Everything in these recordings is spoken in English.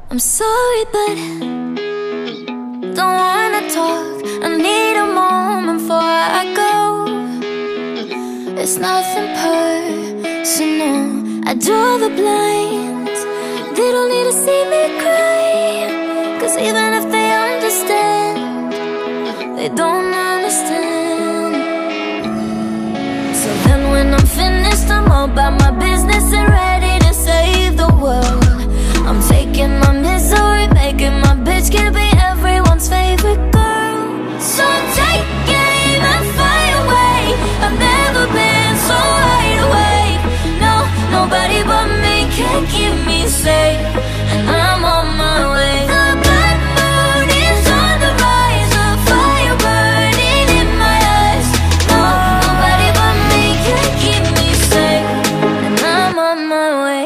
I'm sorry, but don't wanna talk. I need a moment before I go. It's nothing personal. I draw the blinds. They don't need to see me cry, 'cause even if they understand, they don't understand. So then when I'm finished, I'm all about my business and ready to save the world. I'm taking my misery, making my bitch can be everyone's favorite girl. So take aim and fight away. I've never been so wide awake. No, nobody but me can keep me safe, and I'm on my way. The bad mood is on the rise, a fire burning in my eyes. No, nobody but me can keep me safe, and I'm on my way.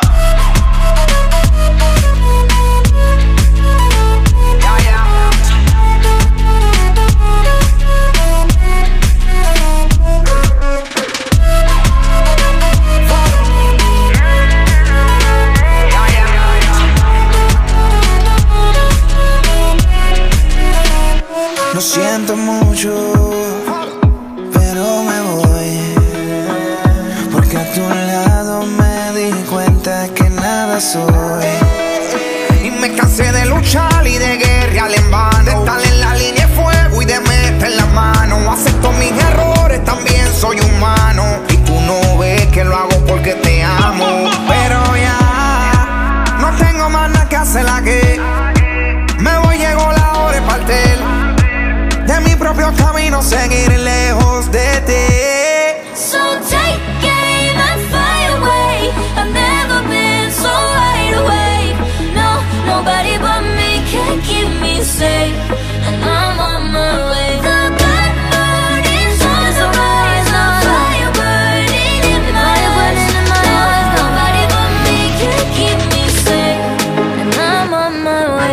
Lo siento mucho, pero me voy, porque a tu lado me di cuenta que nada soy. Y me cansé de luchar y de guerrear en vano, de estar en la línea de fuego y de meter la mano. Acepto mis errores, también soy humano, y tú no ves que lo hago porque te amo. Pero ya no tengo más nada que hacer aquí. Me voy, llegó la hora de partir de mi propio camino, seguir lejos de ti. So take aim and fly away. I've never been so wide awake. No, nobody but me can keep me safe, and I'm on my way. The bad mood is on the rise, a fire burning in my eyes. No, nobody but me can keep me safe, and I'm on my way.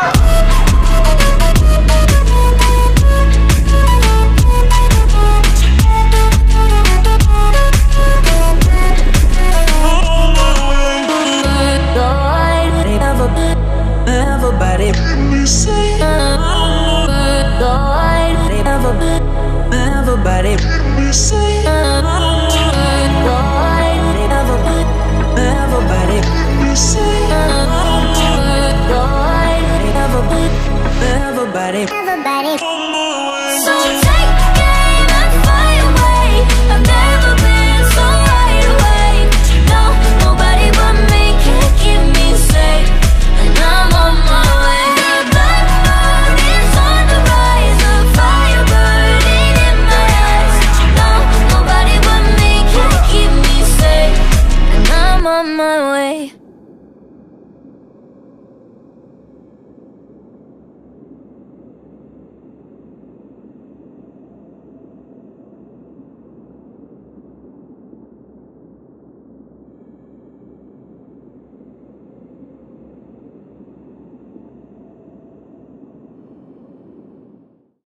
Everybody, everybody, everybody.